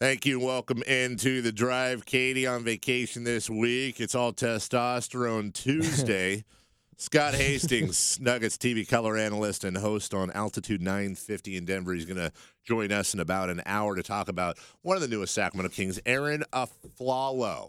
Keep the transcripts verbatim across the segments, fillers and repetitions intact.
Thank you. Welcome into the drive. Katie on vacation this week. It's all testosterone Tuesday. Scott Hastings, Nuggets T V color analyst and host on Altitude nine fifty in Denver. He's going to join us in about an hour to talk about one of the newest Sacramento Kings, Aaron Afflalo.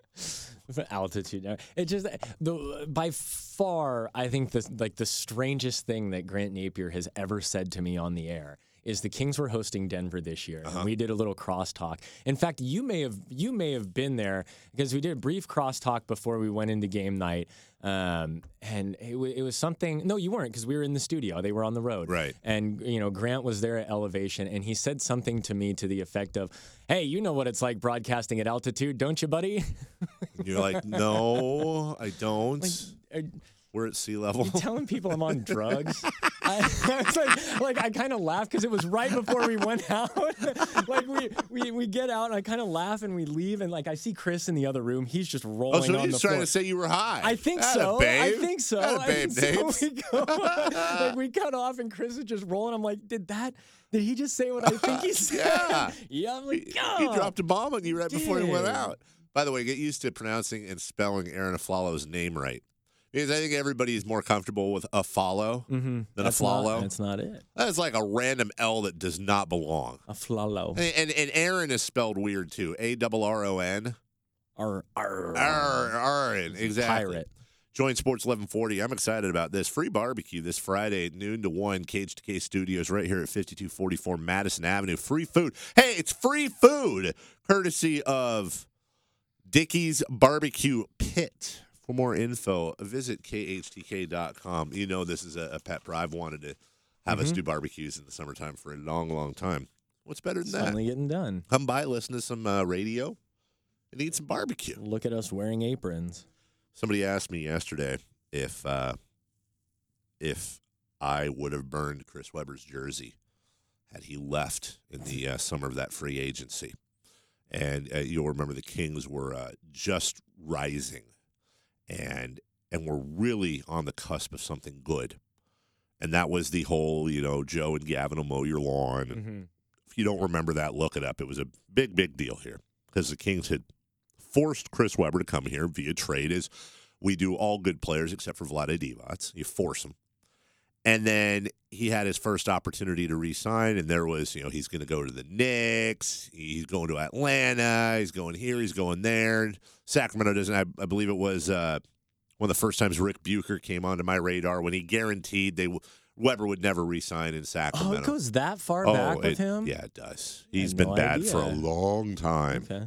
Altitude. It just the by far, I think the like the strangest thing that Grant Napier has ever said to me on the air is the Kings were hosting Denver this year, uh-huh. and we did a little crosstalk. In fact, you may have you may have been there because we did a brief crosstalk before we went into game night, um, and it, w- it was something. No, you weren't because we were in the studio. They were on the road, right? And you know, Grant was there at elevation, and he said something to me to the effect of, "Hey, you know what it's like broadcasting at altitude, don't you, buddy?" You're like, "No, I don't." Like, are, We're at sea level. You're telling people I'm on drugs? I, I was like, like I kind of laughed because it was right before we went out. like we, we we get out and I kind of laugh and we leave and like I see Chris in the other room. He's just rolling oh, so on he's the trying floor. to say you were high. I think Atta so. Babe. I think so. Atta babe, and so we go, like we cut off and Chris is just rolling. I'm like, did that? Did he just say what I think he said? yeah. yeah. I'm like, he, oh, he dropped a bomb on you right before he went dude. out. By the way, get used to pronouncing and spelling Aaron Afflalo's name right. Because I think everybody is more comfortable with a follow mm-hmm. than that's a follow. Not, that's not it. That's like a random L that does not belong. A flalo. And, and and Aaron is spelled weird too. A R R O N. R R R R N. Exactly. Pirate. Join Sports eleven forty. I'm excited about this. Free barbecue this Friday, noon to one, Cage to Cage Studios right here at fifty-two forty-four Madison Avenue. Free food. Hey, it's free food courtesy of Dickey's Barbecue Pit. For more info, visit K H T K dot com. You know this is a, a pet project. I've wanted to have mm-hmm. us do barbecues in the summertime for a long, long time. What's better than it's that? Finally getting done. Come by, listen to some uh, radio, and eat some barbecue. Look at us wearing aprons. Somebody asked me yesterday if uh, if I would have burned Chris Webber's jersey had he left in the uh, summer of that free agency. And uh, you'll remember the Kings were uh, just rising. And and we're really on the cusp of something good. And that was the whole, you know, Joe and Gavin will mow your lawn. Mm-hmm. If you don't remember that, look it up. It was a big, big deal here because the Kings had forced Chris Webber to come here via trade, as we do all good players except for Vlade Divac. You force him. And then he had his first opportunity to re-sign, and there was, you know, he's going to go to the Knicks. He's going to Atlanta. He's going here. He's going there. Sacramento doesn't, I, I believe it was uh, one of the first times Rick Bucher came onto my radar when he guaranteed they Weber would never re-sign in Sacramento. Oh, it goes that far oh, back with it, him? Yeah, it does. He's I been no bad idea. for a long time. Okay.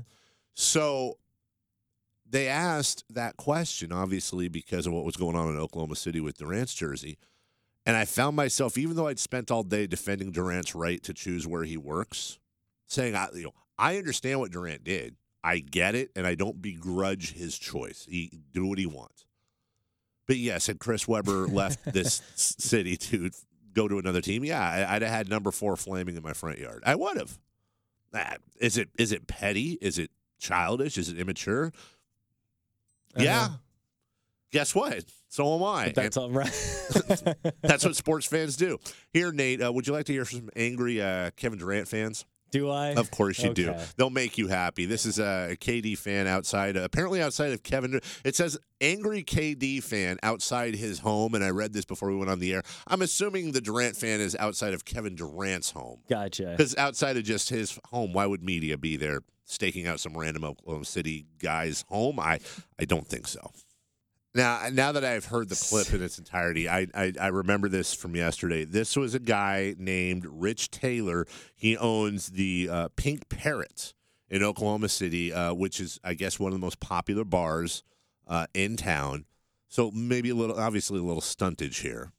So they asked that question, obviously, because of what was going on in Oklahoma City with Durant's jersey. And I found myself, even though I'd spent all day defending Durant's right to choose where he works, saying, I, you know, I understand what Durant did. I get it, and I don't begrudge his choice. He do what he wants. But yes, had Chris Webber left this city to go to another team, yeah, I'd have had number four flaming in my front yard. I would have. Ah, is it is it petty? Is it childish? Is it immature? Uh-huh. Yeah. Guess what? So am I. But that's all right. That's what sports fans do. Here, Nate, uh, would you like to hear from some angry uh, Kevin Durant fans? Do I? Of course you okay. do. They'll make you happy. This is a K D fan outside, uh, apparently outside of Kevin. It says angry K D fan outside his home, and I read this before we went on the air. I'm assuming the Durant fan is outside of Kevin Durant's home. Gotcha. Because outside of just his home, why would media be there staking out some random Oklahoma City guy's home? I, I don't think so. Now, now that I've heard the clip in its entirety, I, I I remember this from yesterday. This was a guy named Rich Taylor. He owns the uh, Pink Parrot in Oklahoma City, uh, which is, I guess, one of the most popular bars uh, in town. So maybe a little, obviously a little stuntage here.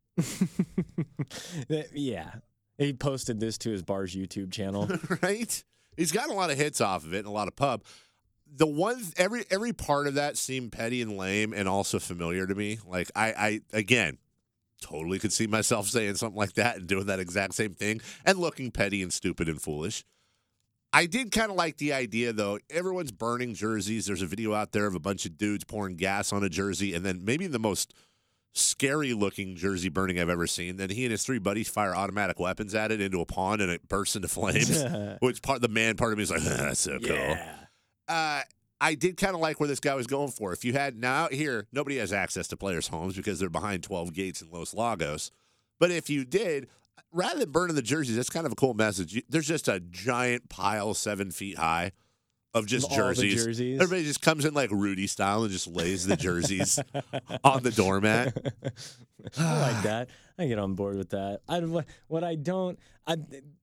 Yeah. He posted this to his bar's YouTube channel. Right? He's gotten a lot of hits off of it and a lot of pub. The one every every part of that seemed petty and lame and also familiar to me. Like I, I again totally could see myself saying something like that and doing that exact same thing and looking petty and stupid and foolish. I did kind of like the idea though. Everyone's burning jerseys. There's a video out there of a bunch of dudes pouring gas on a jersey, and then maybe the most scary-looking jersey burning I've ever seen. Then he and his three buddies fire automatic weapons at it into a pond, and it bursts into flames. Which part the man part of me is like, that's so cool. Yeah. Uh, I did kind of like where this guy was going for. If you had now here, nobody has access to players' homes because they're behind twelve gates in Los Lagos. But if you did, rather than burning the jerseys, that's kind of a cool message. You, there's just a giant pile seven feet high of just All jerseys. the jerseys. Everybody just comes in like Rudy style and just lays the jerseys on the doormat. I like that. I get on board with that. I what, what I don't. I,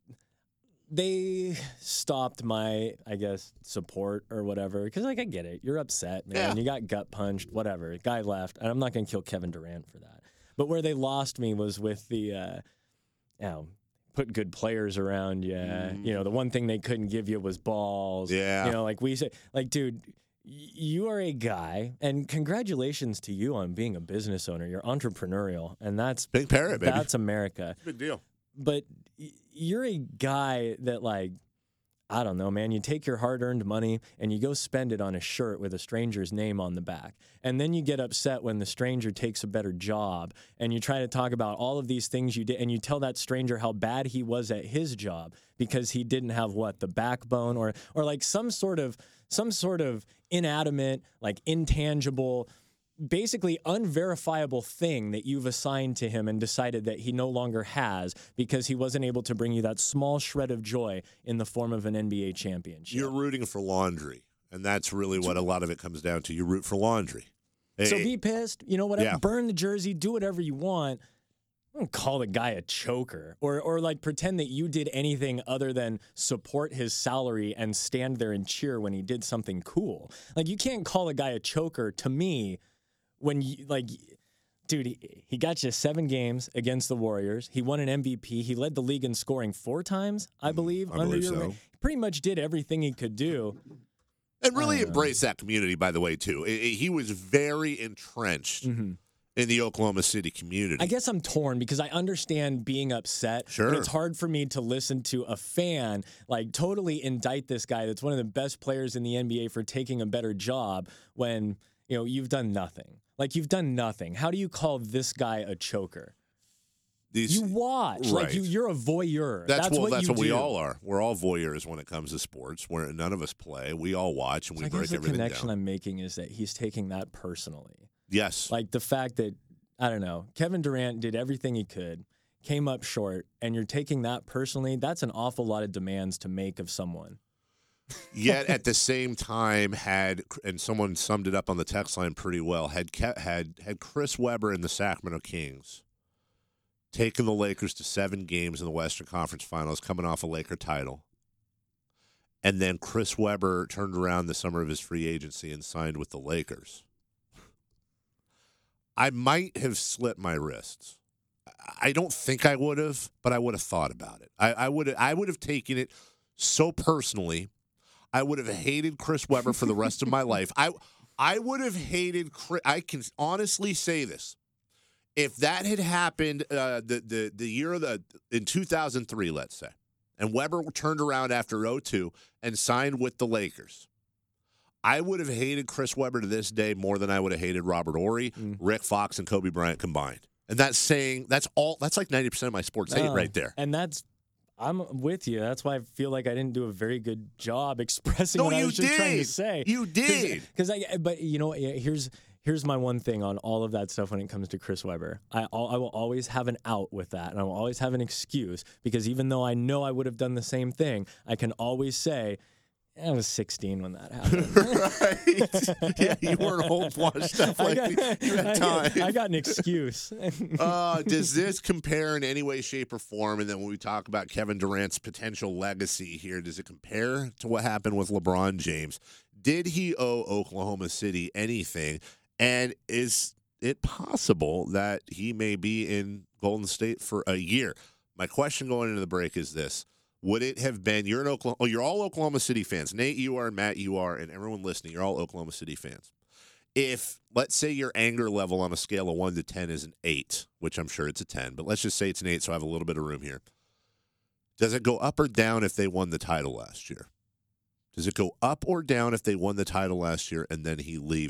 they stopped my, I guess, support or whatever. Because, like, I get it. You're upset, man. Yeah. You got gut punched, whatever. Guy left. And I'm not going to kill Kevin Durant for that. But where they lost me was with the, uh, you know, put good players around you. Mm. You know, the one thing they couldn't give you was balls. Yeah. You know, like we say, like, dude, you are a guy, and congratulations to you on being a business owner. You're entrepreneurial, and that's Big parrot, baby. That's America. Big deal. But you're a guy that, like, I don't know, man. You take your hard-earned money and you go spend it on a shirt with a stranger's name on the back. And then you get upset when the stranger takes a better job, and you try to talk about all of these things you did, and you tell that stranger how bad he was at his job because he didn't have what, the backbone or or like some sort of some sort of inanimate, like intangible, basically unverifiable thing that you've assigned to him and decided that he no longer has because he wasn't able to bring you that small shred of joy in the form of an N B A championship. You're rooting for laundry, and that's really what a lot of it comes down to. You root for laundry. So Hey, be pissed, you know, whatever. Yeah. Burn the jersey, do whatever you want. Don't call the guy a choker or or like pretend that you did anything other than support his salary and stand there and cheer when he did something cool. Like, you can't call a guy a choker to me when you, like, dude, he, he got you seven games against the Warriors. He won an M V P. He led the league in scoring four times, I believe. I under believe your so. reign. He pretty much did everything he could do. And really Uh, embrace that community, by the way, too. I- I- he was very entrenched Mm-hmm. in the Oklahoma City community. I guess I'm torn because I understand being upset. Sure. But it's hard for me to listen to a fan like totally indict this guy that's one of the best players in the N B A for taking a better job when, you know, you've done nothing. Like, you've done nothing. How do you call this guy a choker? These, You watch. right. Like, you, you're a voyeur. That's, That's well, what that's you what we do. all are. We're all voyeurs when it comes to sports. Where none of us play, we all watch and we I break guess the everything connection down. I'm making is that he's taking that personally. Yes, Like, the fact that, I don't know, Kevin Durant did everything he could, came up short, and you're taking that personally, that's an awful lot of demands to make of someone. yet at the same time had, and someone summed it up on the text line pretty well, had Ke- had had Chris Webber and the Sacramento Kings taken the Lakers to seven games in the Western Conference Finals, coming off a Laker title, and then Chris Webber turned around the summer of his free agency and signed with the Lakers, I might have slit my wrists. I don't think I would have, but I would have thought about it. I, I would I would have taken it so personally. I would have hated Chris Webber for the rest of my life. I I would have hated Chris. I can honestly say this. If that had happened uh, the, the, the year of the in two thousand three, let's say, and Webber turned around after oh two and signed with the Lakers, I would have hated Chris Webber to this day more than I would have hated Robert Horry, Mm. Rick Fox, and Kobe Bryant combined. And that's saying that's all. That's like ninety percent of my sports hate Oh, right there. And that's, I'm with you. That's why I feel like I didn't do a very good job expressing No, what I you was just trying to did. say. You did. Because I, but you know, yeah, here's here's my one thing on all of that stuff when it comes to Chris Webber. I al- I will always have an out with that, and I will always have an excuse because even though I know I would have done the same thing, I can always say, I was sixteen when that happened. Right? Yeah, you weren't old washed up I like got, me. You had I time. got- I got an excuse. Uh, does this compare in any way, shape, or form? And then when we talk about Kevin Durant's potential legacy here, does it compare to what happened with LeBron James? Did he owe Oklahoma City anything? And is it possible that he may be in Golden State for a year? My question going into the break is this. Would it have been, you're an Oklahoma, oh, you're all Oklahoma City fans. Nate, you are, Matt, you are, and everyone listening, you're all Oklahoma City fans. If, let's say your anger level on a scale of one to ten is an eight, which I'm sure it's a ten, but let's just say it's an eight so I have a little bit of room here. Does it go up or down if they won the title last year? Does it go up or down if they won the title last year and then he leaves?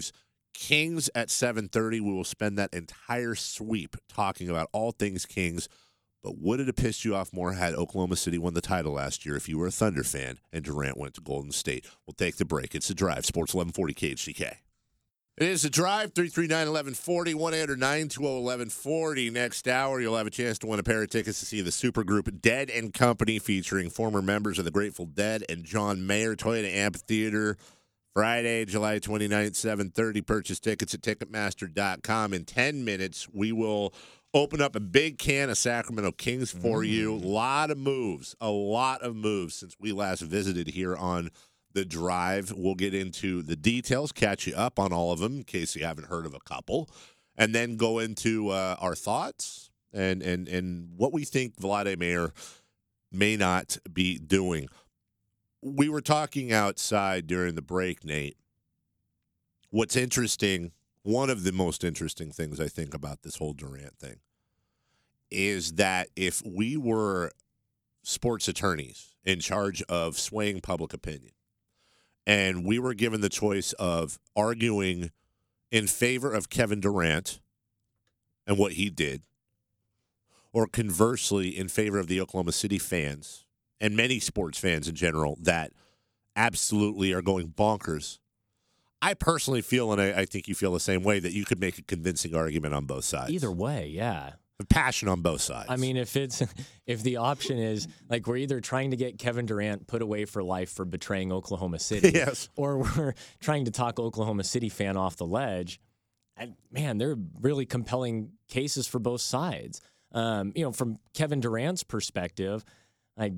Kings at seven thirty. We will spend that entire sweep talking about all things Kings. But would it have pissed you off more had Oklahoma City won the title last year if you were a Thunder fan and Durant went to Golden State? We'll take the break. It's The Drive, Sports eleven forty K H C K. It is The Drive, three three nine, eleven forty, one eight hundred, nine two zero, eleven forty. Next hour, you'll have a chance to win a pair of tickets to see the supergroup Dead and Company featuring former members of the Grateful Dead and John Mayer, Toyota Amphitheater. Friday, July twenty-ninth, seven thirty. Purchase tickets at Ticketmaster dot com. In ten minutes, we will open up a big can of Sacramento Kings for mm. you. A lot of moves, a lot of moves since we last visited here on The Drive. We'll get into the details, catch you up on all of them in case you haven't heard of a couple, and then go into uh, our thoughts and, and, and what we think Vlade Mayer may not be doing. We were talking outside during the break, Nate. What's interesting, one of the most interesting things I think about this whole Durant thing is that if we were sports attorneys in charge of swaying public opinion and we were given the choice of arguing in favor of Kevin Durant and what he did, or conversely in favor of the Oklahoma City fans and many sports fans in general that absolutely are going bonkers, I personally feel, and I, I think you feel the same way, that you could make a convincing argument on both sides. Either way, yeah. Passion on both sides. I mean, if it's if the option is like we're either trying to get Kevin Durant put away for life for betraying Oklahoma City, yes, or we're trying to talk Oklahoma City fan off the ledge, and man, they're really compelling cases for both sides. Um, you know, from Kevin Durant's perspective, I.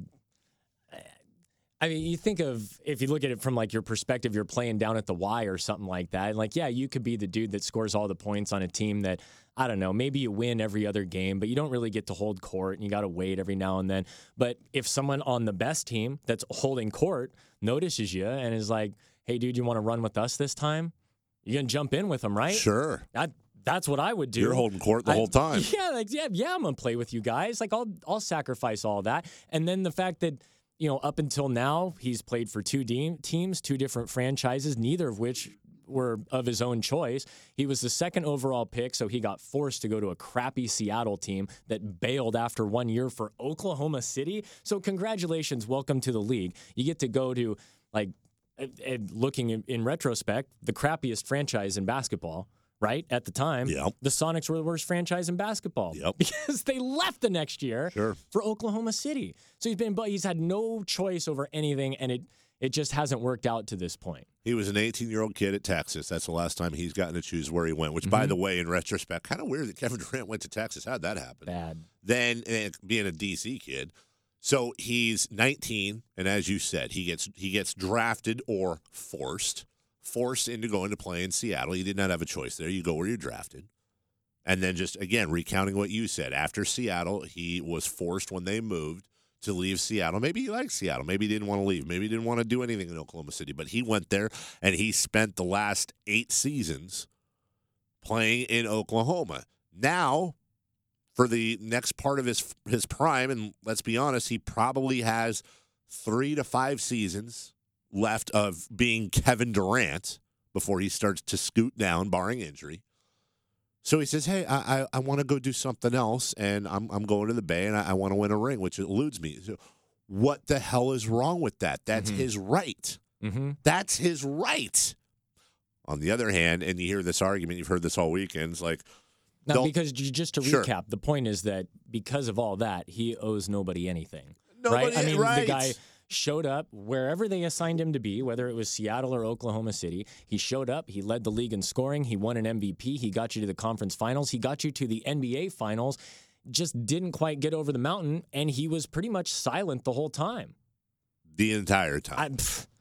I mean, you think of, if you look at it from, like, your perspective, you're playing down at the Y or something like that. And, like, yeah, you could be the dude that scores all the points on a team that, I don't know, maybe you win every other game, but you don't really get to hold court, and you got to wait every now and then. But if someone on the best team that's holding court notices you and is like, hey, dude, you want to run with us this time? You're going to jump in with them, right? Sure. That, that's what I would do. You're holding court the I, whole time. Yeah, like, yeah, yeah, I'm going to play with you guys. Like, I'll, I'll sacrifice all that. And then the fact that, you know, up until now, he's played for two de- teams, two different franchises, neither of which were of his own choice. He was the second overall pick, so he got forced to go to a crappy Seattle team that bailed after one year for Oklahoma City. So congratulations, welcome to the league. You get to go to, like, uh, uh, looking in, in retrospect, the crappiest franchise in basketball. Right? At the time, yep. The Sonics were the worst franchise in basketball yep. because they left the next year sure. for Oklahoma City. So he's been, but he's had no choice over anything, and it it just hasn't worked out to this point. He was an eighteen-year-old kid at Texas. That's the last time he's gotten to choose where he went, which, mm-hmm. by the way, in retrospect, kind of weird that Kevin Durant went to Texas. How'd that happen? Bad. Then, uh, being a D C kid. So he's nineteen, and as you said, he gets he gets drafted or forced. Forced into going to play in Seattle. He did not have a choice there. You go where you're drafted. And then just, again, recounting what you said. After Seattle, he was forced when they moved to leave Seattle. Maybe he liked Seattle. Maybe he didn't want to leave. Maybe he didn't want to do anything in Oklahoma City. But he went there, and he spent the last eight seasons playing in Oklahoma. Now, for the next part of his his prime, and let's be honest, he probably has three to five seasons left of being Kevin Durant before he starts to scoot down, barring injury. So he says, hey, I I, I want to go do something else, and I'm I'm going to the Bay, and I, I want to win a ring, which eludes me. So what the hell is wrong with that? That's mm-hmm. his right. Mm-hmm. That's his right. On the other hand, and you hear this argument, you've heard this all weekend, it's like... Now, because just to sure. recap, the point is that because of all that, he owes nobody anything. Nobody, right? I mean, right. the guy... showed up wherever they assigned him to be, whether it was Seattle or Oklahoma City. He showed up. He led the league in scoring. He won an M V P. He got you to the conference finals. He got you to the N B A finals. Just didn't quite get over the mountain, and he was pretty much silent the whole time. The entire time.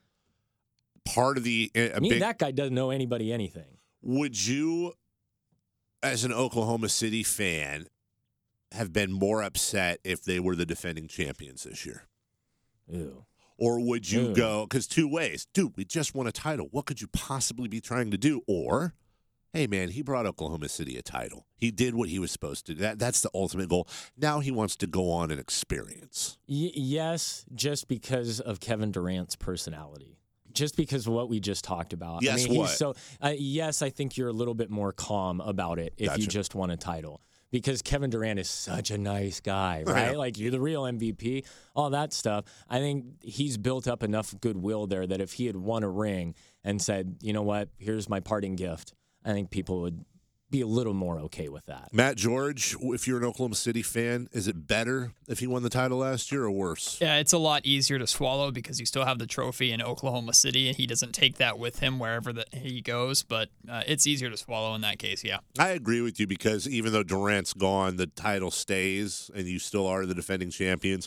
I, Part of the... I mean, big, that guy doesn't know anybody anything. Would you, as an Oklahoma City fan, have been more upset if they were the defending champions this year? Ew. Or would you Ew. go, because two ways, dude, we just won a title. What could you possibly be trying to do? Or, hey, man, he brought Oklahoma City a title. He did what he was supposed to do. That, that's the ultimate goal. Now he wants to go on and experience. Y- yes, just because of Kevin Durant's personality. Just because of what we just talked about. Yes, I mean, what? He's so, uh, yes, I think you're a little bit more calm about it if Gotcha. you just won a title. Because Kevin Durant is such a nice guy, right? Like, you're the real M V P, all that stuff. I think he's built up enough goodwill there that if he had won a ring and said, you know what, here's my parting gift, I think people would be a little more okay with that. Matt George, if you're an Oklahoma City fan, is it better if he won the title last year or worse? Yeah, it's a lot easier to swallow because you still have the trophy in Oklahoma City, and he doesn't take that with him wherever that he goes. But uh, it's easier to swallow in that case, yeah. I agree with you because even though Durant's gone, the title stays, and you still are the defending champions.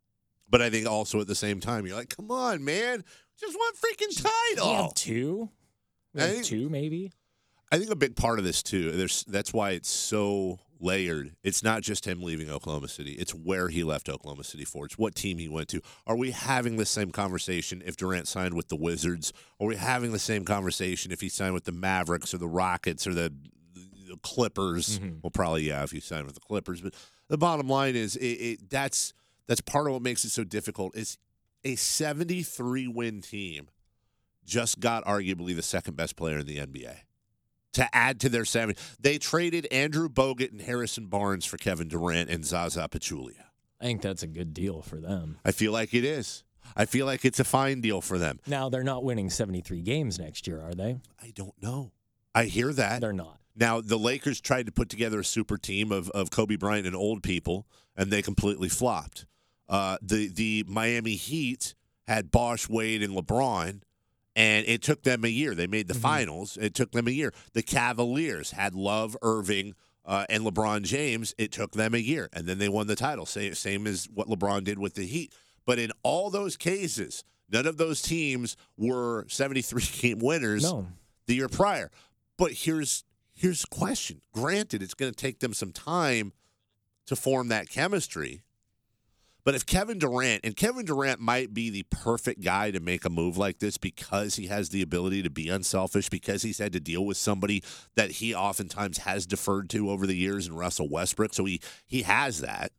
But I think also at the same time, you're like, come on, man. Just one freaking title. We have two? We have I think- two, maybe? I think a big part of this too. There's that's why it's so layered. It's not just him leaving Oklahoma City. It's where he left Oklahoma City for. It's what team he went to. Are we having the same conversation if Durant signed with the Wizards? Are we having the same conversation if he signed with the Mavericks or the Rockets or the, the Clippers? Mm-hmm. Well, probably yeah if he signed with the Clippers. But the bottom line is it, it, that's that's part of what makes it so difficult. Is a seventy-three win team just got arguably the second best player in the N B A. To add to their seven, they traded Andrew Bogut and Harrison Barnes for Kevin Durant and Zaza Pachulia. I think that's a good deal for them. I feel like it is. I feel like it's a fine deal for them. Now, they're not winning seventy-three games next year, are they? I don't know. I hear that. They're not. Now, the Lakers tried to put together a super team of, of Kobe Bryant and old people, and they completely flopped. Uh, the, the Miami Heat had Bosh, Wade, and LeBron. And it took them a year. They made the mm-hmm. finals. It took them a year. The Cavaliers had Love, Irving, uh, and LeBron James. It took them a year. And then they won the title, same, same as what LeBron did with the Heat. But in all those cases, none of those teams were seventy-three game winners no. the year prior. But here's here's the question. Granted, it's going to take them some time to form that chemistry. But if Kevin Durant, and Kevin Durant might be the perfect guy to make a move like this because he has the ability to be unselfish, because he's had to deal with somebody that he oftentimes has deferred to over the years in Russell Westbrook. So he, he has that.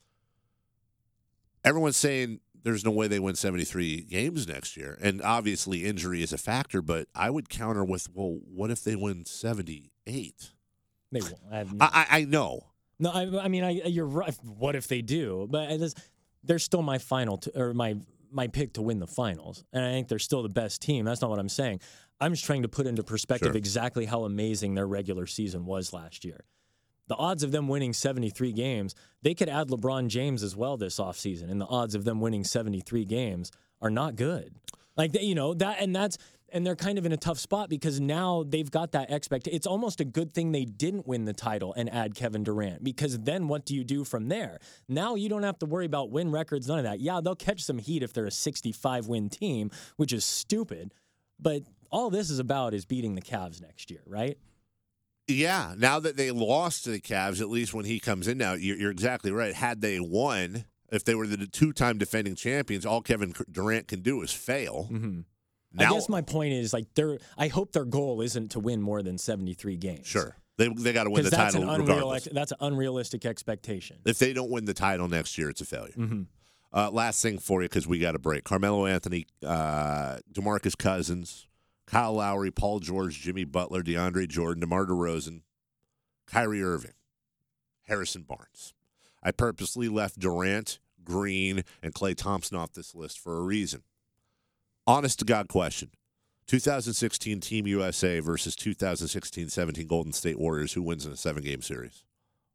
Everyone's saying there's no way they win seventy-three games next year. And obviously injury is a factor, but I would counter with, well, what if they win seventy-eight? They won't. I, I, I, I know. No, I, I mean, I, you're right. What if they do? But it's, they're still my final to, or my my pick to win the finals, and I think they're still the best team. That's not what I'm saying. I'm just trying to put into perspective Sure. exactly how amazing their regular season was last year. The odds of them winning seventy-three games, they could add LeBron James as well this offseason, and the odds of them winning seventy-three games are not good. Like, you know, that, and that's, and they're kind of in a tough spot because now they've got that expectation. It's almost a good thing they didn't win the title and add Kevin Durant, because then what do you do from there? Now you don't have to worry about win records, none of that. Yeah, they'll catch some heat if they're a sixty-five win team, which is stupid. But all this is about is beating the Cavs next year, right? Yeah, now that they lost to the Cavs, at least when he comes in now, you're, you're exactly right. Had they won, if they were the two-time defending champions, all Kevin Durant can do is fail. Mm-hmm. Now, I guess my point is, like, their I hope their goal isn't to win more than seventy-three games. Sure. They they got to win the that's title an unreal, regardless. that's an unrealistic expectation. If they don't win the title next year, it's a failure. Mm-hmm. Uh, last thing for you, because we got a break. Carmelo Anthony, uh, DeMarcus Cousins, Kyle Lowry, Paul George, Jimmy Butler, DeAndre Jordan, DeMar DeRozan, Kyrie Irving, Harrison Barnes. I purposely left Durant, Green, and Klay Thompson off this list for a reason. Honest to God question. twenty sixteen Team U S A versus twenty sixteen seventeen Golden State Warriors. Who wins in a seven-game series?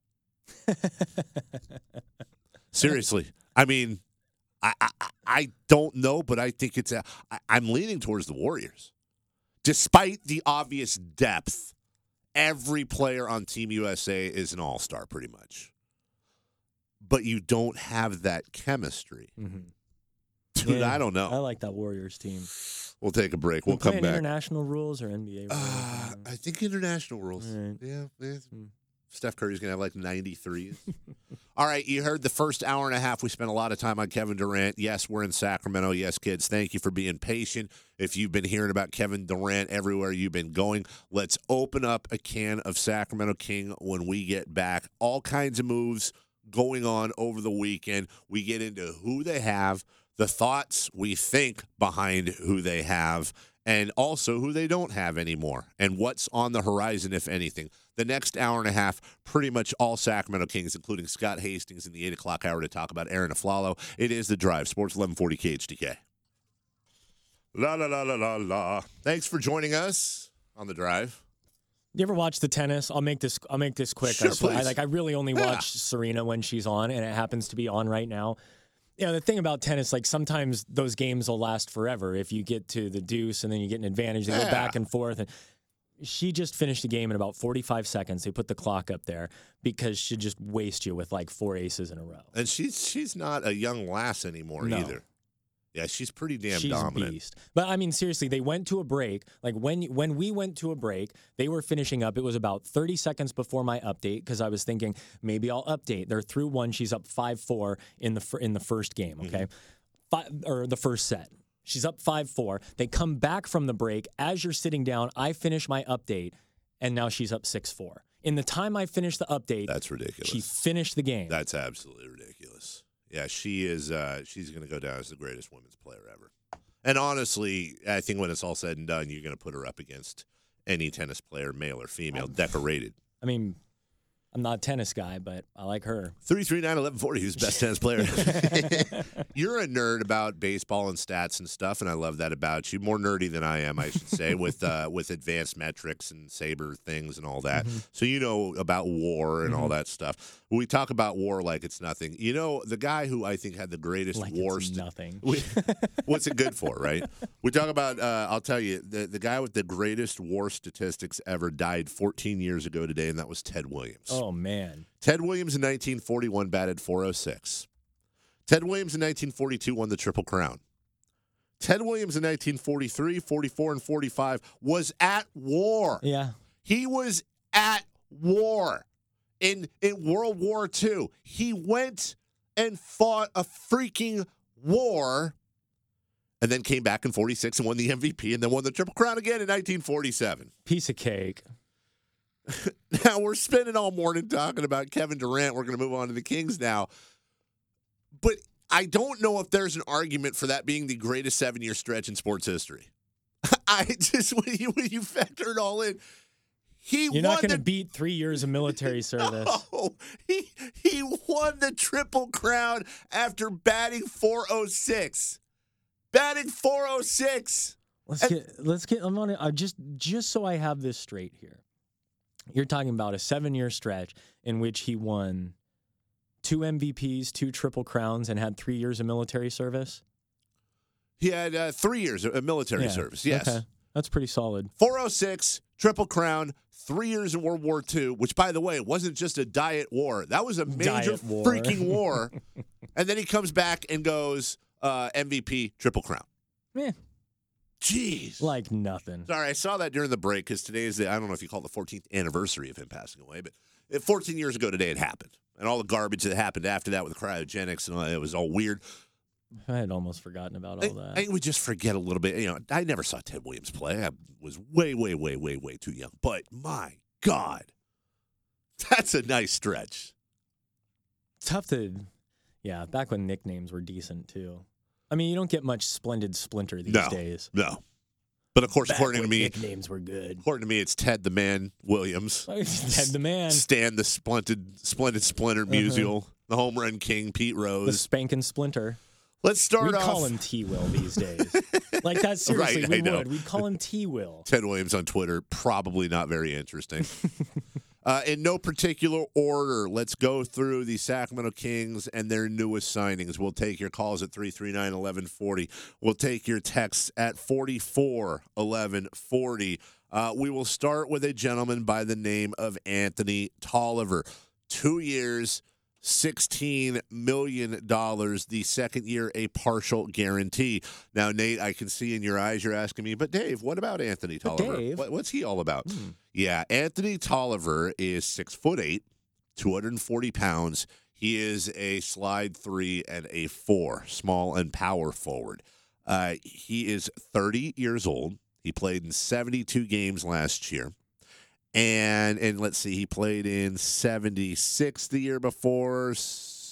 Seriously. I mean, I, I I don't know, but I think it's a, I, I'm leaning towards the Warriors. Despite the obvious depth, every player on Team U S A is an all-star pretty much. But you don't have that chemistry. Mm-hmm. Dude, Yeah, I don't know. I like that Warriors team. We'll take a break. We'll We come playing back. International rules or N B A rules? Uh, I think international rules. All right. Yeah. yeah. Hmm. Steph Curry's going to have like ninety-threes. All right. You heard the first hour and a half. We spent a lot of time on Kevin Durant. Yes, we're in Sacramento. Yes, kids. Thank you for being patient. If you've been hearing about Kevin Durant everywhere you've been going, let's open up a can of Sacramento King when we get back. All kinds of moves going on over the weekend. We get into who they have, the thoughts we think behind who they have, and also who they don't have anymore, and what's on the horizon, if anything. The next hour and a half, pretty much all Sacramento Kings, including Scott Hastings in the eight o'clock hour to talk about Aaron Aflalo. It is The Drive, Sports eleven forty K H D K. La, la, la, la, la, la. Thanks for joining us on The Drive. You ever watch the tennis? I'll make this. I'll make this quick. Sure, I, swear, I please. like. I really only Yeah. watch Serena when she's on, and it happens to be on right now. You know, the thing about tennis, like sometimes those games will last forever. If you get to the deuce and then you get an advantage, they Yeah. go back and forth. And she just finished the game in about forty-five seconds. They put the clock up there because she'd just waste you with like four aces in a row. And she's she's not a young lass anymore No. either. Yeah, she's pretty damn She's dominant. a beast. But I mean, seriously, they went to a break. Like when when we went to a break, they were finishing up. It was about thirty seconds before my update because I was thinking maybe I'll update. They're through one. She's up five four in the fir- in the first game. Okay, Mm-hmm. Five, or the first set. She's up five four. They come back from the break. As you're sitting down, I finish my update, and now she's up six four. In the time I finished the update, That's ridiculous. she finished the game. That's absolutely ridiculous. Yeah, she is. Uh, she's going to go down as the greatest women's player ever. And honestly, I think when it's all said and done, you're going to put her up against any tennis player, male or female, decorated. I mean, I'm not a tennis guy, but I like her. three three nine, eleven forty, who's the best tennis player? You're a nerd about baseball and stats and stuff, and I love that about you. More nerdy than I am, I should say, with uh, with advanced metrics and saber things and all that. Mm-hmm. So you know about war and all that stuff. We talk about war like it's nothing. You know, the guy who I think had the greatest Like war it's st- nothing. we, what's it good for, right? We talk about, uh, I'll tell you, the, the guy with the greatest war statistics ever died fourteen years ago today, and that was Ted Williams. Oh, man. Ted Williams in nineteen forty-one batted four oh six. Ted Williams in nineteen forty-two won the Triple Crown. Ted Williams in nineteen forty-three, forty-four, and forty-five was at war. Yeah. He was at war. In in World War Two, he went and fought a freaking war and then came back in forty-six and won the M V P and then won the Triple Crown again in nineteen forty-seven. Piece of cake. Now, we're spending all morning talking about Kevin Durant. We're going to move on to the Kings now. But I don't know if there's an argument for that being the greatest seven-year stretch in sports history. I just, when you, when you factor it all in, he You're won not going the to beat three years of military service. No, he he won the Triple Crown after batting four oh six. Batting four oh six. Let's get let's get I'm on uh, just just so I have this straight here. You're talking about a seven-year stretch in which he won two M V Ps, two Triple Crowns, and had three years of military service. He had uh, three years of military Yeah. service. Yes. Okay. That's pretty solid. four oh six, Triple Crown, three years in World War Two, which, by the way, wasn't just a diet war. That was a major Diet war. freaking war. And then he comes back and goes uh, M V P, Triple Crown. Yeah. Jeez. Like nothing. Sorry, I saw that during the break because today is the, I don't know if you call it the fourteenth anniversary of him passing away, but fourteen years ago today it happened. And all the garbage that happened after that with cryogenics and all that, it was all weird. I had almost forgotten about all I, that. I think we just forget a little bit. You know, I never saw Ted Williams play. I was way, way, way, way, way too young. But my God, that's a nice stretch. Tough to, yeah, back when nicknames were decent too. I mean, you don't get much Splendid Splinter these No. days. No. But of course, Back according to when me, nicknames were good. according to me, it's Ted the Man Williams. Ted the Man, Stan the Splendid, Splendid Splinter Musial, the Home Run King, Pete the Rose. Spankin' Splinter. Let's start We'd off. call him T-Will these days. Like that, seriously, Right, we I know. would. We'd call him T-Will. Ted Williams on Twitter, probably not very interesting. uh, in no particular order, let's go through the Sacramento Kings and their newest signings. We'll take your calls at three three nine, eleven forty. We'll take your texts at forty-four eleven forty. Uh, we will start with a gentleman by the name of Anthony Tolliver. Two years, sixteen million dollars. The second year, a partial guarantee. Now, Nate, I can see in your eyes you're asking me, but Dave, what about Anthony But Tolliver? Dave? What, what's he all about? Hmm. Yeah, Anthony Tolliver is six foot eight, two hundred forty pounds. He is a slide three and a four, small and power forward. Uh, he is thirty years old. He played in seventy-two games last year. And and let's see, he played in seventy-six the year before,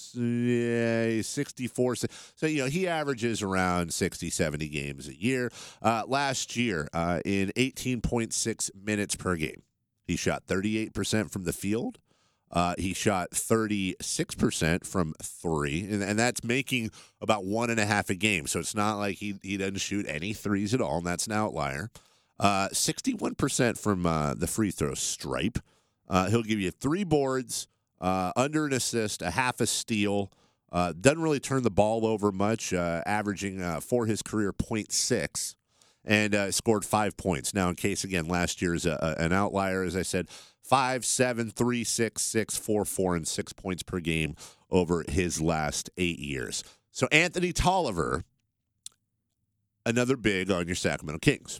yeah, sixty-four. So, you know, he averages around sixty, seventy games a year. Uh, last year, uh, in eighteen point six minutes per game, he shot thirty-eight percent from the field. Uh, he shot thirty-six percent from three, and, and that's making about one and a half a game. So it's not like he, he doesn't shoot any threes at all, and that's an outlier. Uh, sixty-one percent from uh, the free throw stripe. Uh, he'll give you three boards, uh, under an assist, a half a steal. Uh, doesn't really turn the ball over much, uh, averaging uh, for his career point six, and uh, scored five points. Now, in case, again, last year is a, a, an outlier, as I said, five, seven, three, six, six, four, four, and six points per game over his last eight years. So Anthony Tolliver, another big on your Sacramento Kings.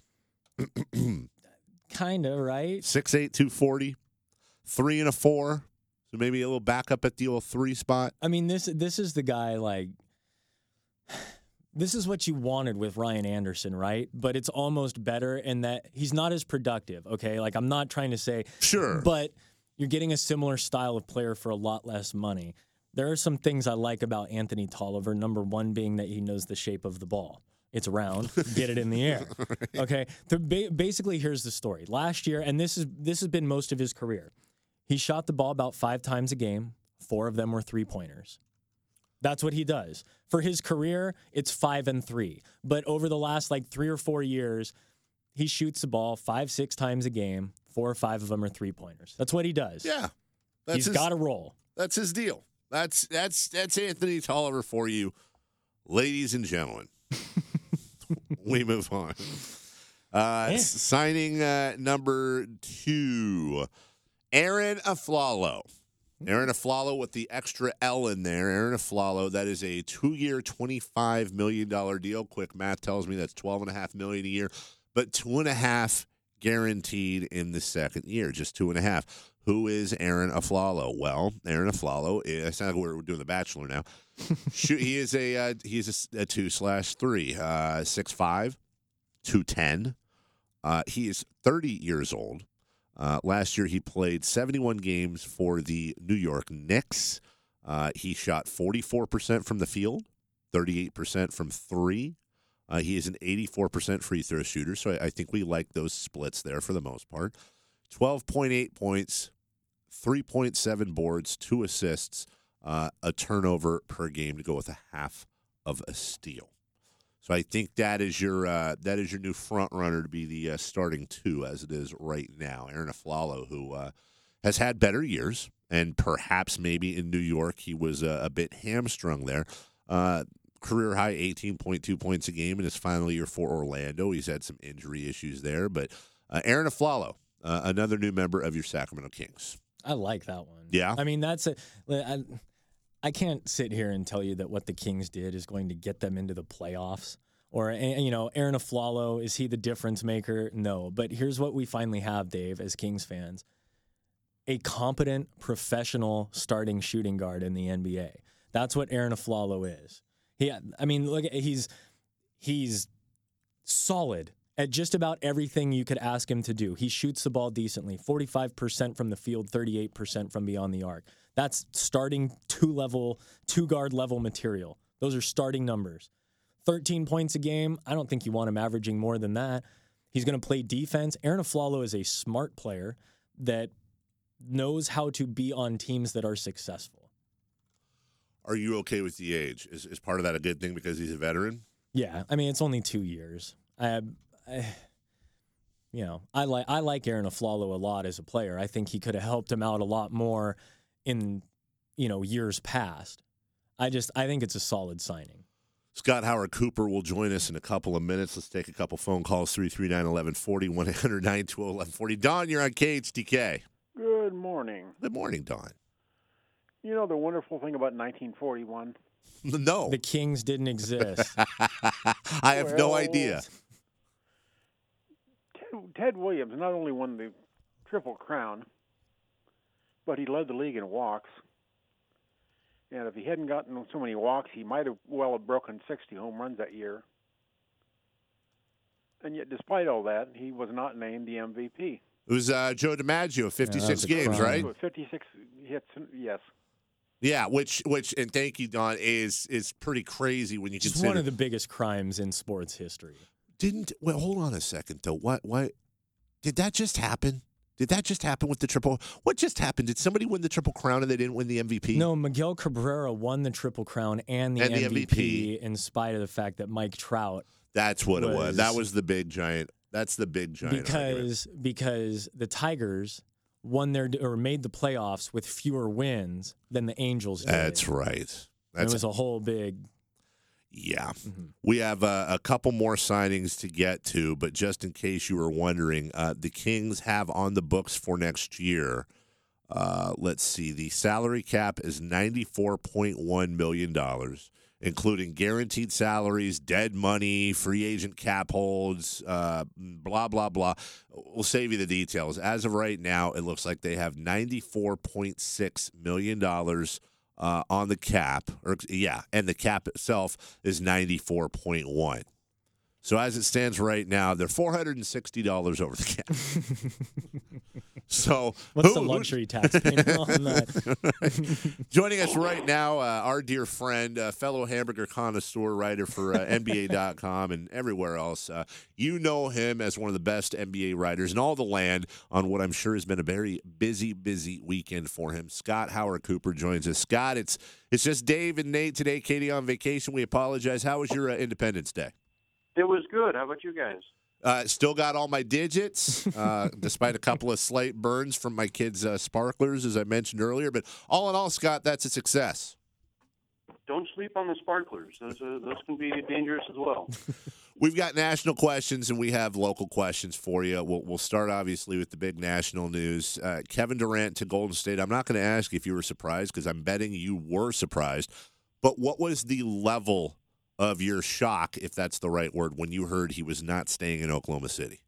Kind of, right? six eight, two forty. Three and a four, so maybe a little backup at the old three spot. I mean, this this is the guy, like, this is what you wanted with Ryan Anderson, right? But it's almost better in that he's not as productive, okay? Like, I'm not trying to say, sure, but you're getting a similar style of player for a lot less money. There are some things I like about Anthony Tolliver, number one being that he knows the shape of the ball. It's round. Get it in the air. Okay? So ba- basically, here's the story. Last year, and this is this has been most of his career, he shot the ball about five times a game. Four of them were three-pointers. That's what he does. For his career, it's five and three. But over the last, like, three or four years, he shoots the ball five, six times a game. Four or five of them are three-pointers. That's what he does. Yeah. That's He's his, got to roll. That's his deal. That's, that's, that's Anthony Tolliver for you, ladies and gentlemen. We move on. Uh, Yeah. Signing uh, number two, Aaron Aflalo. Aaron Aflalo with the extra L in there. Aaron Aflalo, that is a two-year, twenty-five million dollars deal. Quick math tells me that's twelve point five million dollars a year, but two and a half guaranteed in the second year, just two and a half. Who is Aaron Aflalo? Well, Aaron Aflalo is, I sound like we're doing The Bachelor now. Shoot, he is a uh, he's a, a two slash three, uh, six five, two ten. Uh, he is thirty years old. Uh, last year he played seventy-one games for the New York Knicks. Uh, he shot forty-four percent from the field, thirty-eight percent from three. Uh, he is an eighty-four percent free throw shooter, so I, I think we like those splits there for the most part. twelve point eight points, three point seven boards, two assists, uh, a turnover per game to go with a half of a steal. So I think that is your uh, that is your new front runner to be the uh, starting two as it is right now. Aaron Aflalo, who uh, has had better years, and perhaps maybe in New York he was uh, a bit hamstrung there. Uh, career high eighteen point two points a game in his final year for Orlando. He's had some injury issues there, but uh, Aaron Aflalo, uh, another new member of your Sacramento Kings. I like that one. Yeah? I mean, that's a. I, I can't sit here and tell you that what the Kings did is going to get them into the playoffs. Or, you know, Aaron Aflalo, is he the difference maker? No. But here's what we finally have, Dave, as Kings fans. A competent, professional starting shooting guard in the N B A. That's what Aaron Aflalo is. He, I mean, look, he's he's solid at just about everything you could ask him to do. He shoots the ball decently, forty-five percent from the field, thirty-eight percent from beyond the arc. That's starting two-level, two-guard level material. Those are starting numbers. thirteen points a game, I don't think you want him averaging more than that. He's going to play defense. Aaron Aflalo is a smart player that knows how to be on teams that are successful. Are you okay with the age? Is is part of that a good thing because he's a veteran? Yeah, I mean, it's only two years. I, I you know, I like I like Aaron Aflalo a lot as a player. I think he could have helped him out a lot more in, you know, years past. I just I think it's a solid signing. Scott Howard Cooper will join us in a couple of minutes. Let's take a couple phone calls, three three nine, one one four zero, one eight hundred, nine two zero, one one four zero. Don, you're on K H T K. Good morning. Good morning, Don. You know the wonderful thing about nineteen forty-one? No. The Kings didn't exist. I have no Well, idea. Ted, Ted Williams not only won the Triple Crown, but he led the league in walks. And if he hadn't gotten so many walks, he might have well have broken sixty home runs that year. And yet, despite all that, he was not named the M V P. It was uh, Joe DiMaggio, fifty-six Yeah, that was a games, crime. right? So fifty-six hits, yes. Yeah, which which and thank you, Don, is is pretty crazy when you Just consider. one of the biggest crimes in sports history. Didn't well, hold on a second though. What what did that just happen? Did that just happen with the triple? What just happened? Did somebody win the Triple Crown and they didn't win the M V P? No, Miguel Cabrera won the Triple Crown and the, And the M V P, M V P. in spite of the fact that Mike Trout That's what it was. was- That was the big giant. That's the big giant. argument. because because the Tigers won their or made the playoffs with fewer wins than the Angels did. That's right. And That's it was a whole big. yeah. Mhm. We have uh, a couple more signings to get to, but just in case you were wondering, uh, the Kings have on the books for next year. Uh, let's see. The salary cap is ninety-four point one million dollars, including guaranteed salaries, dead money, free agent cap holds, uh, blah, blah, blah. We'll save you the details. As of right now, it looks like they have ninety-four point six million dollars uh, on the cap. Or yeah, and the cap itself is ninety-four point one. So as it stands right now, they're four hundred sixty dollars over the cap. So What's who- the who- luxury tax payment on that? Joining us right now, uh, our dear friend, uh, fellow hamburger connoisseur writer for uh, N B A dot com and everywhere else. Uh, you know him as one of the best N B A writers in all the land on what I'm sure has been a very busy, busy weekend for him. Scott Howard Cooper joins us. Scott, it's it's just Dave and Nate today. Katie on vacation. We apologize. How was your uh, Independence Day? It was good. How about you guys? Uh, still got all my digits, uh, despite a couple of slight burns from my kids' uh, sparklers, as I mentioned earlier. But all in all, Scott, that's a success. Don't sleep on the sparklers. Those uh, those can be dangerous as well. We've got national questions and we have local questions for you. We'll, we'll start, obviously, with the big national news. Uh, Kevin Durant to Golden State. I'm not going to ask if you were surprised because I'm betting you were surprised. But what was the level of your shock, if that's the right word, when you heard he was not staying in Oklahoma City?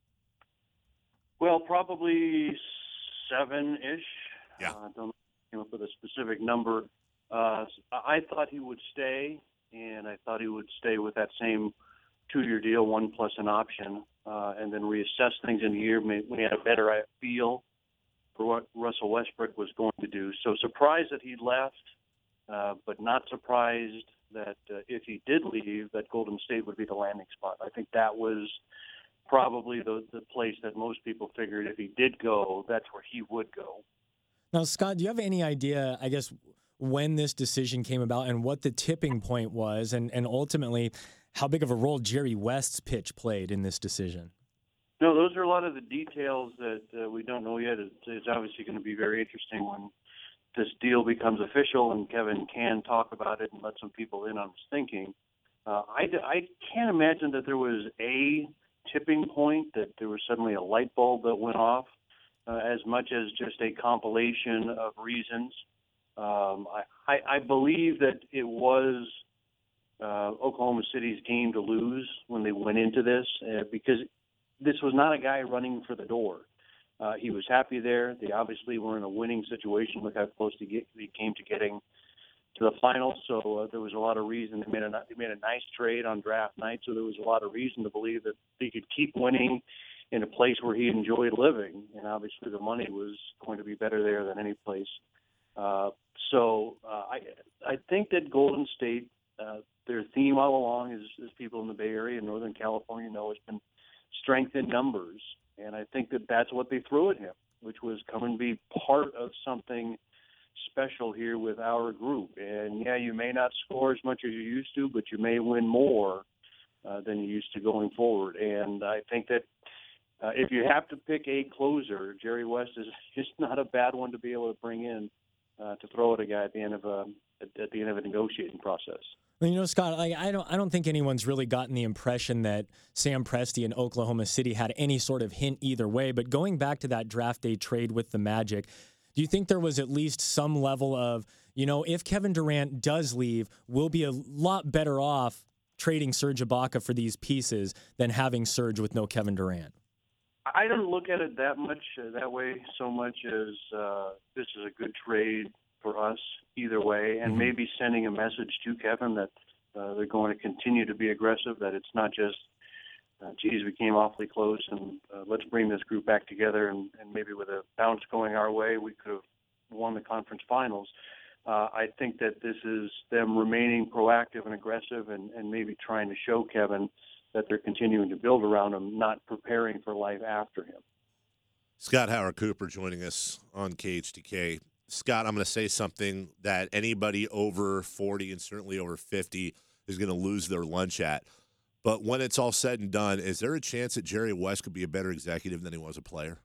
Well, probably seven-ish. Yeah. Uh, I don't know if I came up with a specific number. Uh, I thought he would stay, and I thought he would stay with that same two-year deal, one plus an option, uh, and then reassess things in a year when he had a better feel for what Russell Westbrook was going to do. So surprised that he left, uh, but not surprised that uh, if he did leave, that Golden State would be the landing spot. I think that was probably the, the place that most people figured if he did go, that's where he would go. Now, Scott, do you have any idea, I guess, when this decision came about and what the tipping point was, and, and ultimately how big of a role Jerry West's pitch played in this decision? No, those are a lot of the details that uh, we don't know yet. It's, it's obviously going to be very interesting when this deal becomes official and Kevin can talk about it and let some people in on his thinking. Uh, I, I can't imagine that there was a tipping point, that there was suddenly a light bulb that went off, uh, as much as just a compilation of reasons. Um, I, I, I believe that it was uh, Oklahoma City's game to lose when they went into this, uh, because this was not a guy running for the door. Uh, he was happy there. They obviously were in a winning situation. Look how close they, get, they came to getting to the finals. So uh, there was a lot of reason. They made a they made a nice trade on draft night. So there was a lot of reason to believe that they could keep winning in a place where he enjoyed living. And obviously the money was going to be better there than any place. Uh, so uh, I I think that Golden State, uh, their theme all along, is, as people in the Bay Area and Northern California know, has been strength in numbers. And I think that that's what they threw at him, which was come and be part of something special here with our group. And, yeah, you may not score as much as you used to, but you may win more uh, than you used to going forward. And I think that uh, if you have to pick a closer, Jerry West is just not a bad one to be able to bring in uh, to throw at a guy at the end of a, at the end of a negotiating process. Well, you know, Scott, like, I don't I don't think anyone's really gotten the impression that Sam Presti in Oklahoma City had any sort of hint either way. But going back to that draft day trade with the Magic, do you think there was at least some level of, you know, if Kevin Durant does leave, we'll be a lot better off trading Serge Ibaka for these pieces than having Serge with no Kevin Durant? I don't look at it that much uh, that way so much as uh, this is a good trade for us either way, and mm-hmm. maybe sending a message to Kevin that uh, they're going to continue to be aggressive, that it's not just, uh, geez, we came awfully close, and uh, let's bring this group back together, and, and maybe with a bounce going our way, we could have won the conference finals. Uh, I think that this is them remaining proactive and aggressive and, and maybe trying to show Kevin that they're continuing to build around him, not preparing for life after him. Scott Howard Cooper joining us on K H T K. Scott, I'm going to say something that anybody over forty and certainly over fifty is going to lose their lunch at. But when it's all said and done, is there a chance that Jerry West could be a better executive than he was a player?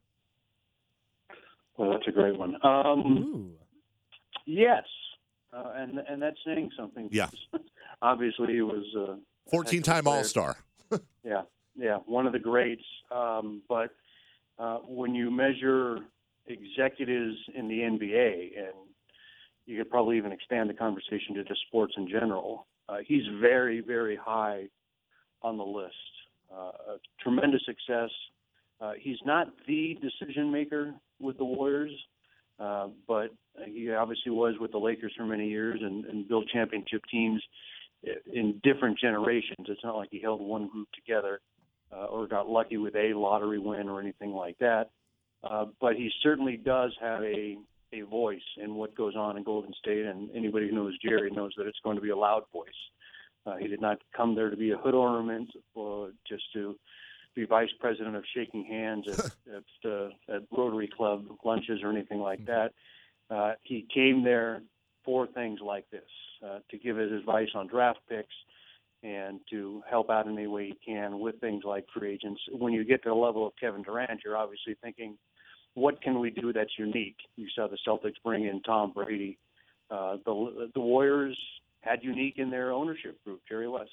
Well, that's a great one. Um, Ooh. yes, uh, and and that's saying something. Yeah. Obviously, he was a fourteen-time All-Star. yeah, yeah, one of the greats. Um, but uh, when you measure executives in the N B A, and you could probably even expand the conversation to just sports in general, uh, he's very, very high on the list. Uh, tremendous success. Uh, he's not the decision maker with the Warriors, uh, but he obviously was with the Lakers for many years and, and built championship teams in different generations. It's not like he held one group together uh, or got lucky with a lottery win or anything like that. Uh, but he certainly does have a, a voice in what goes on in Golden State, and anybody who knows Jerry knows that it's going to be a loud voice. Uh, he did not come there to be a hood ornament or just to be vice president of shaking hands at, at, uh, at Rotary Club lunches or anything like that. Uh, he came there for things like this, uh, to give his advice on draft picks and to help out in any way he can with things like free agents. When you get to the level of Kevin Durant, you're obviously thinking, what can we do that's unique? You saw the Celtics bring in Tom Brady. Uh, the, the Warriors had unique in their ownership group, Jerry West.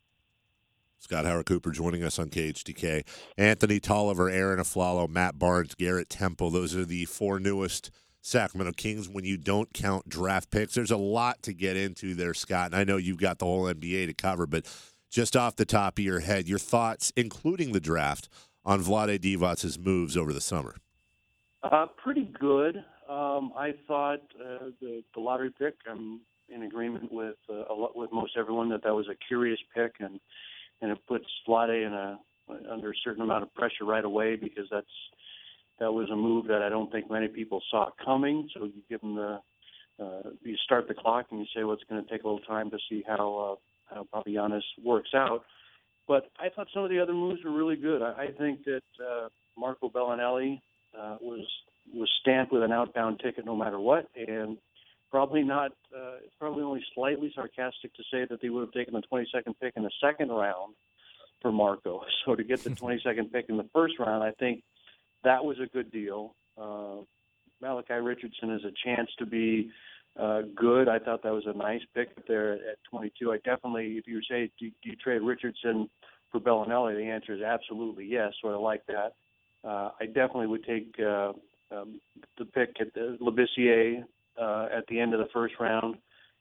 Scott Howard Cooper joining us on K H T K. Anthony Tolliver, Aaron Aflalo, Matt Barnes, Garrett Temple. Those are the four newest Sacramento Kings when you don't count draft picks. There's a lot to get into there, Scott, and I know you've got the whole N B A to cover, but just off the top of your head, your thoughts, including the draft, on Vlade Divac' moves over the summer. Uh, pretty good. Um, I thought uh, the, the lottery pick, I'm in agreement with uh, a lot, with most everyone that that was a curious pick, and and it puts Vlade in a under a certain amount of pressure right away, because that's that was a move that I don't think many people saw coming. So you give them the uh, you start the clock and you say, well, it's going to take a little time to see how uh, how Papagiannis works out. But I thought some of the other moves were really good. I, I think that uh, Marco Bellinelli uh, was was stamped with an outbound ticket no matter what, and probably not. Uh, it's probably only slightly sarcastic to say that they would have taken the twenty-second pick in the second round for Marco. So to get the twenty-second pick in the first round, I think that was a good deal. Uh, Malachi Richardson has a chance to be uh, good. I thought that was a nice pick up there at twenty-two. I definitely, if you say, do, do you trade Richardson for Bellinelli, the answer is absolutely yes. So I like that. Uh, I definitely would take uh, um, the pick at the Labissiere uh, at the end of the first round.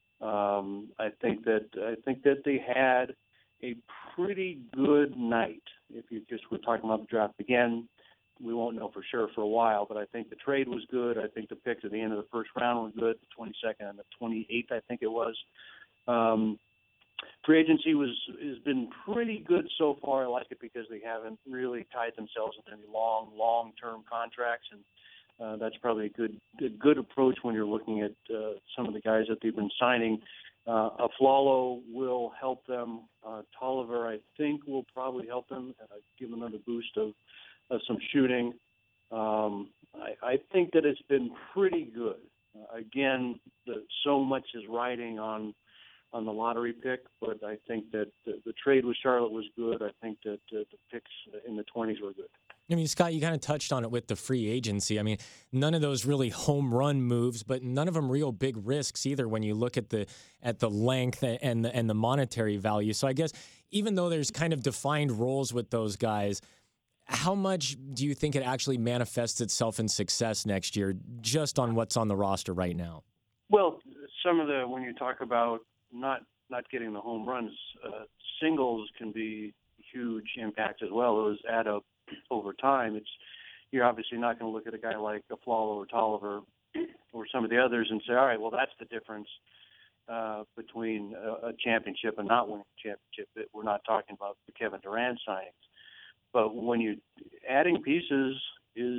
Um, I think that I think that they had a pretty good night. If you just were talking about the draft again, we won't know for sure for a while, but I think the trade was good. I think the picks at the end of the first round were good, the twenty-second and the twenty-eighth, I think it was. Um, free agency was has been pretty good so far. I like it because they haven't really tied themselves into any long, long-term contracts, and uh, that's probably a good, a good approach when you're looking at uh, some of the guys that they've been signing. Uh, Aflalo will help them. Uh, Tolliver, I think, will probably help them, uh, give them another boost of, of some shooting. Um, I, I think that it's been pretty good. Uh, again, the, so much is riding on on the lottery pick, but I think that the, the trade with Charlotte was good. I think that uh, the picks in the twenties were good. I mean, Scott, you kind of touched on it with the free agency. I mean, none of those really home run moves, but none of them real big risks either when you look at the at the length and the, and the monetary value. So I guess even though there's kind of defined roles with those guys, how much do you think it actually manifests itself in success next year just on what's on the roster right now? Well, some of the, when you talk about not not getting the home runs, uh, singles can be huge impact as well. Those add up over time. It's you're obviously not going to look at a guy like Aflalo or Tolliver or some of the others and say, all right, well, that's the difference uh, between a, a championship and not winning a championship. That we're not talking about the Kevin Durant signings. But when you adding pieces is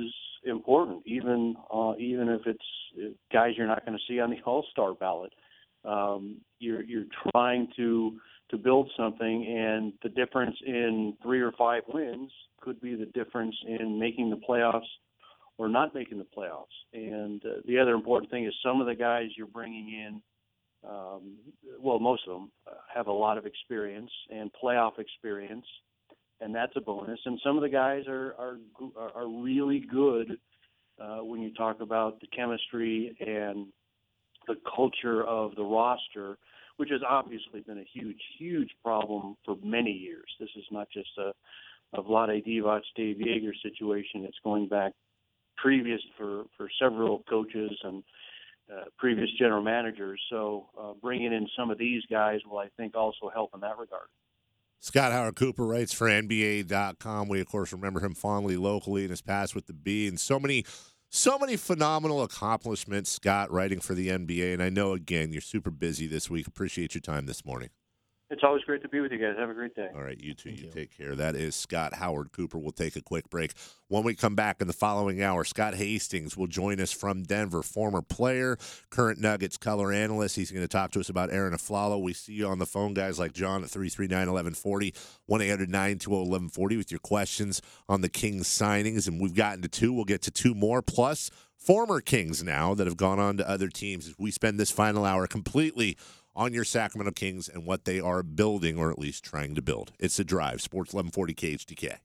important, even uh, even if it's guys you're not going to see on the All-Star ballot. Um, you're you're trying to to build something, and the difference in three or five wins could be the difference in making the playoffs or not making the playoffs. And uh, the other important thing is some of the guys you're bringing in, um, well, most of them uh, have a lot of experience and playoff experience, and that's a bonus. And some of the guys are are are really good uh, when you talk about the chemistry and the culture of the roster, which has obviously been a huge, huge problem for many years. This is not just a, a Vlade Divac, Dave Yeager situation. It's going back previous for, for several coaches and uh, previous general managers. So uh, bringing in some of these guys will, I think, also help in that regard. Scott Howard Cooper writes for N B A dot com. We, of course, remember him fondly locally in his past with the B, and so many So many phenomenal accomplishments, Scott, writing for the N B A. And I know, again, you're super busy this week. Appreciate your time this morning. It's always great to be with you guys. Have a great day. All right, you too. You, you. take care. That is Scott Howard Cooper. We'll take a quick break. When we come back in the following hour, Scott Hastings will join us from Denver, former player, current Nuggets color analyst. He's going to talk to us about Aaron Aflalo. We see you on the phone, guys, like John at three three nine, one one four zero, one eight hundred nine two zero one one four zero with your questions on the Kings signings. And we've gotten to two. We'll get to two more, plus former Kings now that have gone on to other teams as we spend this final hour completely on your Sacramento Kings and what they are building, or at least trying to build. It's The Drive, Sports eleven forty K H D K.